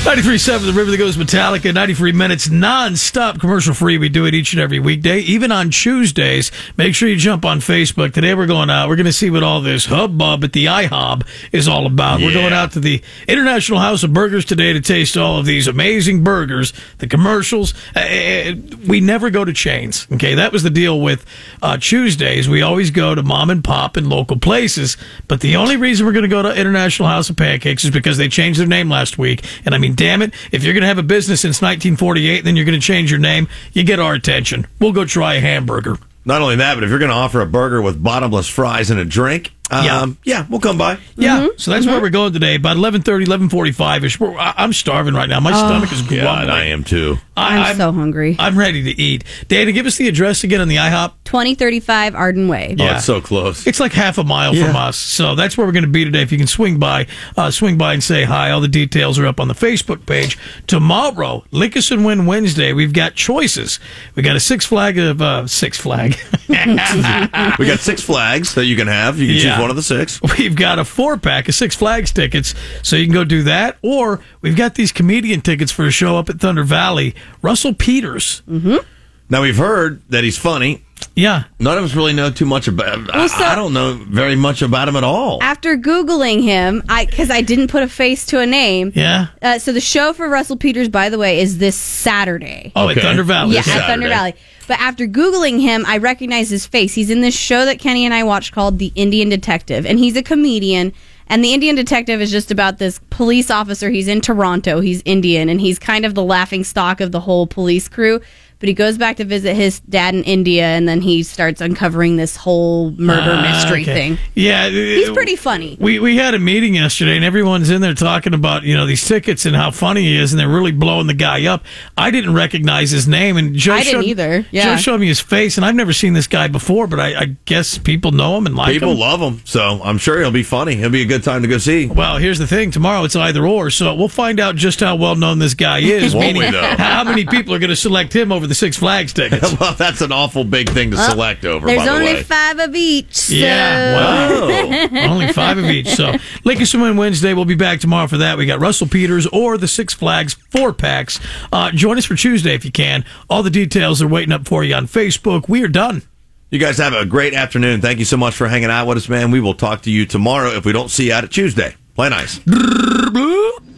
93.7, the river that goes Metallica, 93 minutes non-stop commercial free. We do it each and every weekday, even on Tuesdays. Make sure you jump on Facebook. Today we're going out. We're going to see what all this hubbub at the IHOB is all about. Yeah. We're going out to the International House of Burgers today to taste all of these amazing burgers, the commercials. We never go to chains, okay? That was the deal with Tuesdays. We always go to mom and pop and local places, but the only reason we're going to go to International House of Pancakes is because they changed their name last week. And I mean, damn it, if you're going to have a business since 1948, then you're going to change your name, you get our attention. We'll go try a hamburger. Not only that, but if you're going to offer a burger with bottomless fries and a drink, we'll come by. Yeah, so that's where we're going today, about 11:30, 11:45-ish. I'm starving right now. My stomach is grumbling. God, I am too. I'm so hungry. I'm ready to eat. Dana, give us the address again on the IHOP. 2035 Arden Way. Yeah. Oh, it's so close. It's like half a mile from us, so that's where we're going to be today. If you can swing by and say hi. All the details are up on the Facebook page. Tomorrow, Lick Us and Win Wednesday, we've got choices. We got a Six Flag. We got 6 flags that you can have. You can choose one of the 6. We've got a 4-pack of Six Flags tickets, so you can go do that. Or we've got these comedian tickets for a show up at Thunder Valley. Russell Peters. Mm-hmm. Now, we've heard that he's funny. Yeah. None of us really know too much about him. I don't know very much about him at all. After Googling him, because I didn't put a face to a name. Yeah. So the show for Russell Peters, by the way, is this Saturday. Oh, okay. At Thunder Valley. Yeah, at Thunder Valley. But after Googling him, I recognize his face. He's in this show that Kenny and I watched called The Indian Detective. And he's a comedian. And The Indian Detective is just about this police officer. He's in Toronto. He's Indian. And he's kind of the laughing stock of the whole police crew. But he goes back to visit his dad in India, and then he starts uncovering this whole murder mystery thing. Yeah. He's pretty funny. We had a meeting yesterday, and everyone's in there talking about, these tickets and how funny he is, and they're really blowing the guy up. I didn't recognize his name, and I didn't either. Yeah. Joe showed me his face, and I've never seen this guy before, but I guess people know him and like him. People love him, so I'm sure he'll be funny. He'll be a good time to go see. Well, here's the thing. Tomorrow it's either or, so we'll find out just how well-known this guy is. Won't we, though? How many people are going to select him over the Six Flags tickets? Well, that's an awful big thing to select over, by the way. There's only 5 of each. So. Yeah, well, only 5 of each. So, Lick Us and Win Wednesday. We'll be back tomorrow for that. We got Russell Peters or the Six Flags 4-packs. Join us for Tuesday if you can. All the details are waiting up for you on Facebook. We are done. You guys have a great afternoon. Thank you so much for hanging out with us, man. We will talk to you tomorrow if we don't see you out at Tuesday. Play nice.